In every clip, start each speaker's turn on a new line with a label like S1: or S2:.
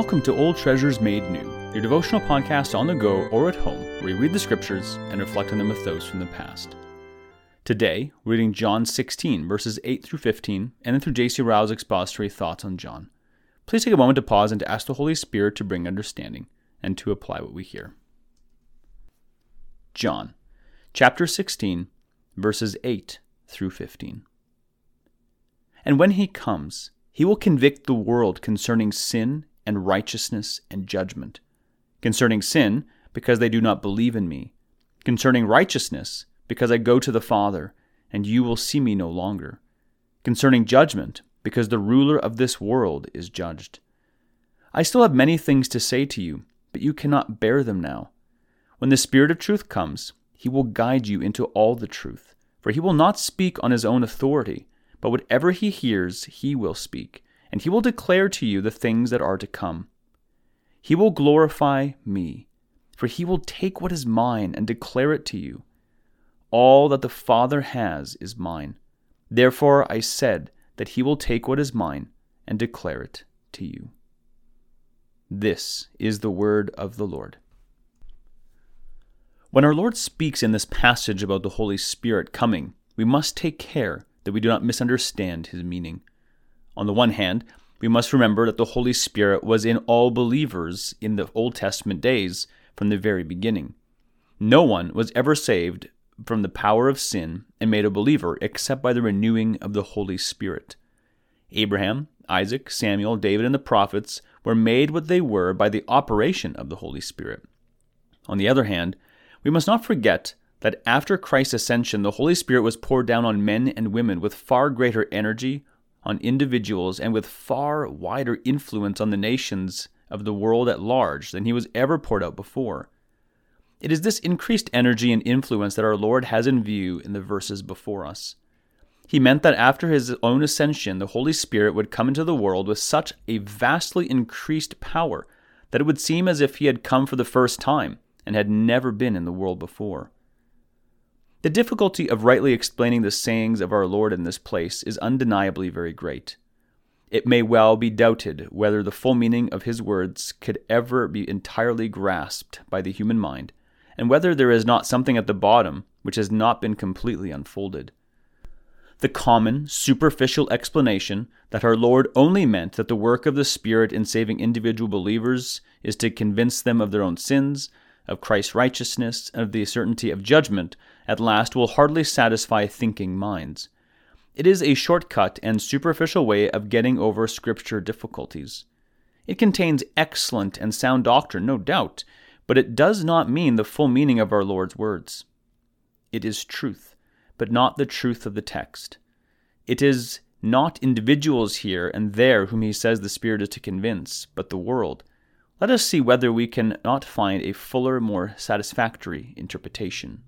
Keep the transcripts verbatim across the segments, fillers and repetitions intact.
S1: Welcome to Old Treasures Made New, your devotional podcast on the go or at home, where we read the scriptures and reflect on them with those from the past. Today, we're reading John sixteen, verses eight through fifteen, and then through J C Ryle's expository thoughts on John. Please take a moment to pause and to ask the Holy Spirit to bring understanding and to apply what we hear. John, chapter sixteen, verses eight through fifteen. And when he comes, he will convict the world concerning sin and righteousness and judgment. Concerning sin, because they do not believe in me. Concerning righteousness, because I go to the Father, and you will see me no longer. Concerning judgment, because the ruler of this world is judged. I still have many things to say to you, but you cannot bear them now. When the Spirit of truth comes, he will guide you into all the truth. For he will not speak on his own authority, but whatever he hears, he will speak, and he will declare to you the things that are to come. He will glorify me, for he will take what is mine and declare it to you. All that the Father has is mine. Therefore I said that he will take what is mine and declare it to you. This is the word of the Lord. When our Lord speaks in this passage about the Holy Spirit coming, we must take care that we do not misunderstand his meaning. On the one hand, we must remember that the Holy Spirit was in all believers in the Old Testament days from the very beginning. No one was ever saved from the power of sin and made a believer except by the renewing of the Holy Spirit. Abraham, Isaac, Samuel, David, and the prophets were made what they were by the operation of the Holy Spirit. On the other hand, we must not forget that after Christ's ascension, the Holy Spirit was poured down on men and women with far greater energy, on individuals, and with far wider influence on the nations of the world at large than he was ever poured out before. It is this increased energy and influence that our Lord has in view in the verses before us. He meant that after his own ascension, the Holy Spirit would come into the world with such a vastly increased power that it would seem as if he had come for the first time and had never been in the world before. The difficulty of rightly explaining the sayings of our Lord in this place is undeniably very great. It may well be doubted whether the full meaning of his words could ever be entirely grasped by the human mind, and whether there is not something at the bottom which has not been completely unfolded. The common, superficial explanation that our Lord only meant that the work of the Spirit in saving individual believers is to convince them of their own sins, of Christ's righteousness, and of the certainty of judgment, at last will hardly satisfy thinking minds. It is a shortcut and superficial way of getting over Scripture difficulties. It contains excellent and sound doctrine, no doubt, but it does not mean the full meaning of our Lord's words. It is truth, but not the truth of the text. It is not individuals here and there whom he says the Spirit is to convince, but the world. Let us see whether we can not find a fuller, more satisfactory interpretation.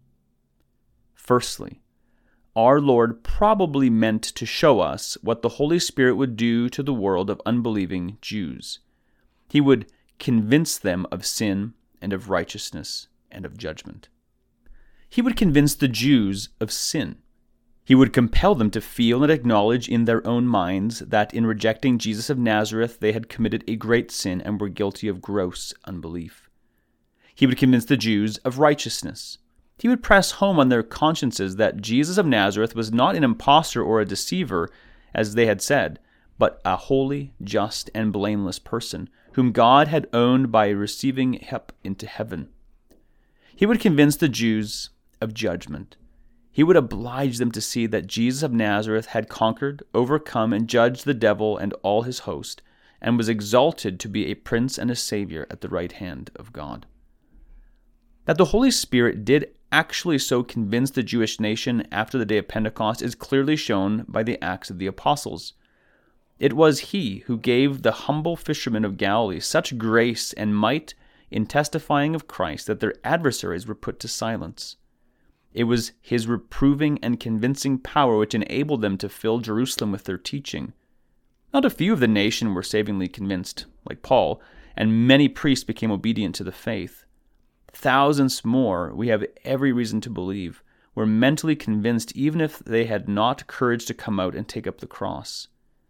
S1: Firstly, our Lord probably meant to show us what the Holy Spirit would do to the world of unbelieving Jews. He would convince them of sin and of righteousness and of judgment. He would convince the Jews of sin. He would compel them to feel and acknowledge in their own minds that in rejecting Jesus of Nazareth they had committed a great sin and were guilty of gross unbelief. He would convince the Jews of righteousness. He would press home on their consciences that Jesus of Nazareth was not an impostor or a deceiver, as they had said, but a holy, just, and blameless person, whom God had owned by receiving up into heaven. He would convince the Jews of judgment. He would oblige them to see that Jesus of Nazareth had conquered, overcome, and judged the devil and all his host, and was exalted to be a prince and a savior at the right hand of God. That the Holy Spirit did actually so convince the Jewish nation after the day of Pentecost is clearly shown by the Acts of the Apostles. It was he who gave the humble fishermen of Galilee such grace and might in testifying of Christ that their adversaries were put to silence. It was his reproving and convincing power which enabled them to fill Jerusalem with their teaching. Not a few of the nation were savingly convinced, like Paul, and many priests became obedient to the faith. Thousands more, we have every reason to believe, were mentally convinced even if they had not courage to come out and take up the cross.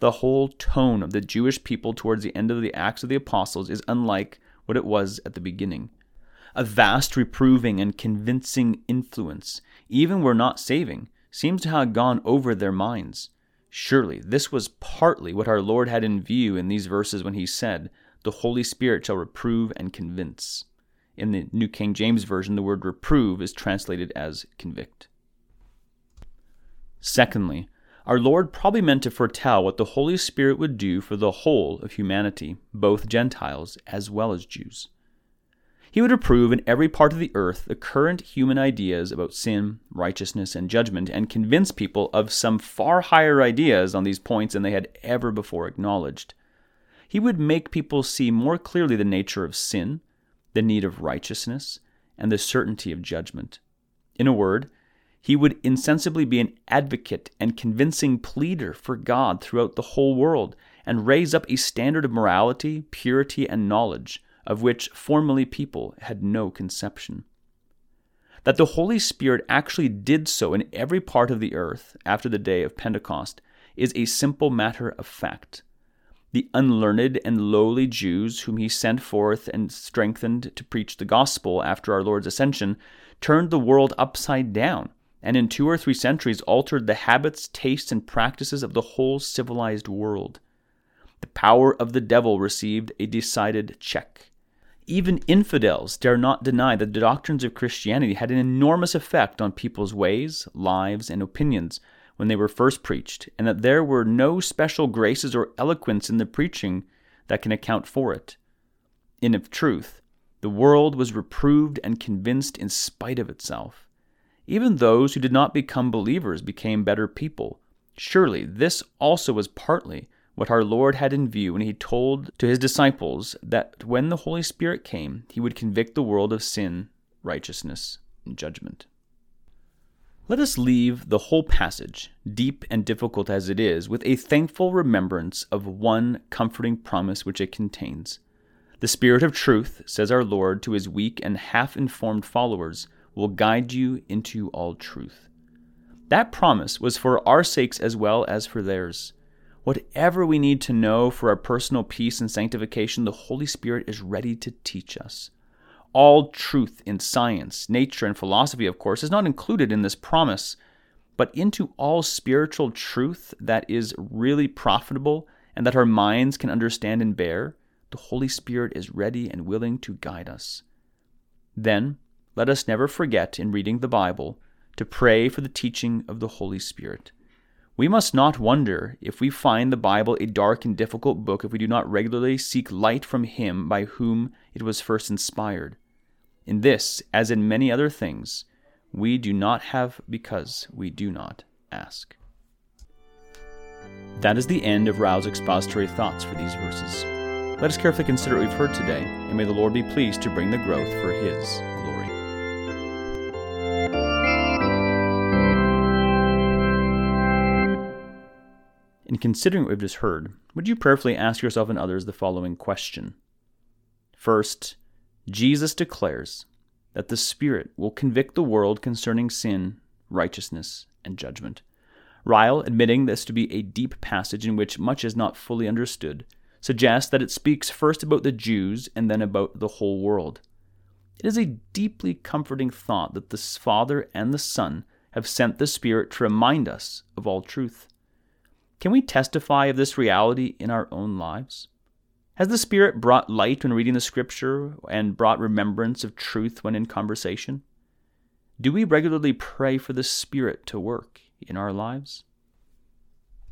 S1: The whole tone of the Jewish people towards the end of the Acts of the Apostles is unlike what it was at the beginning. A vast reproving and convincing influence, even where not saving, seems to have gone over their minds. Surely this was partly what our Lord had in view in these verses when he said, "The Holy Spirit shall reprove and convince." In the New King James Version, the word reprove is translated as convict. Secondly, our Lord probably meant to foretell what the Holy Spirit would do for the whole of humanity, both Gentiles as well as Jews. He would reprove in every part of the earth the current human ideas about sin, righteousness, and judgment, and convince people of some far higher ideas on these points than they had ever before acknowledged. He would make people see more clearly the nature of sin, the need of righteousness, and the certainty of judgment. In a word, he would insensibly be an advocate and convincing pleader for God throughout the whole world, and raise up a standard of morality, purity, and knowledge, of which formerly people had no conception. That the Holy Spirit actually did so in every part of the earth after the day of Pentecost is a simple matter of fact. The unlearned and lowly Jews whom he sent forth and strengthened to preach the gospel after our Lord's ascension turned the world upside down, and in two or three centuries altered the habits, tastes, and practices of the whole civilized world. The power of the devil received a decided check. Even infidels dare not deny that the doctrines of Christianity had an enormous effect on people's ways, lives, and opinions when they were first preached, and that there were no special graces or eloquence in the preaching that can account for it. In truth, the world was reproved and convinced in spite of itself. Even those who did not become believers became better people. Surely this also was partly what our Lord had in view when he told to his disciples that when the Holy Spirit came, he would convict the world of sin, righteousness, and judgment. Let us leave the whole passage, deep and difficult as it is, with a thankful remembrance of one comforting promise which it contains. The Spirit of truth, says our Lord to his weak and half-informed followers, will guide you into all truth. That promise was for our sakes as well as for theirs. Whatever we need to know for our personal peace and sanctification, the Holy Spirit is ready to teach us. All truth in science, nature, and philosophy, of course, is not included in this promise, but into all spiritual truth that is really profitable and that our minds can understand and bear, the Holy Spirit is ready and willing to guide us. Then, let us never forget in reading the Bible to pray for the teaching of the Holy Spirit. We must not wonder if we find the Bible a dark and difficult book if we do not regularly seek light from him by whom it was first inspired. In this, as in many other things, we do not have because we do not ask. That is the end of Ryle's expository thoughts for these verses. Let us carefully consider what we've heard today, and may the Lord be pleased to bring the growth for his glory. In considering what we've just heard, would you prayerfully ask yourself and others the following question? First, Jesus declares that the Spirit will convict the world concerning sin, righteousness, and judgment. Ryle, admitting this to be a deep passage in which much is not fully understood, suggests that it speaks first about the Jews and then about the whole world. It is a deeply comforting thought that the Father and the Son have sent the Spirit to remind us of all truth. Can we testify of this reality in our own lives? Has the Spirit brought light when reading the Scripture and brought remembrance of truth when in conversation? Do we regularly pray for the Spirit to work in our lives?